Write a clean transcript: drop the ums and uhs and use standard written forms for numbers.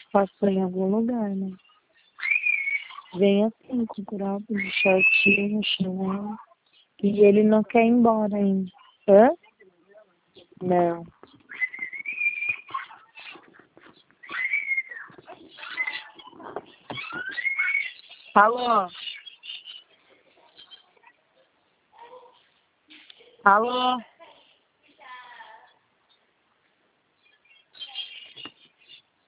Passou em algum lugar, né? Vem assim, com buraco de shortinho, chinelo. E ele não quer ir embora ainda. Hã? Não. Alô? Alô?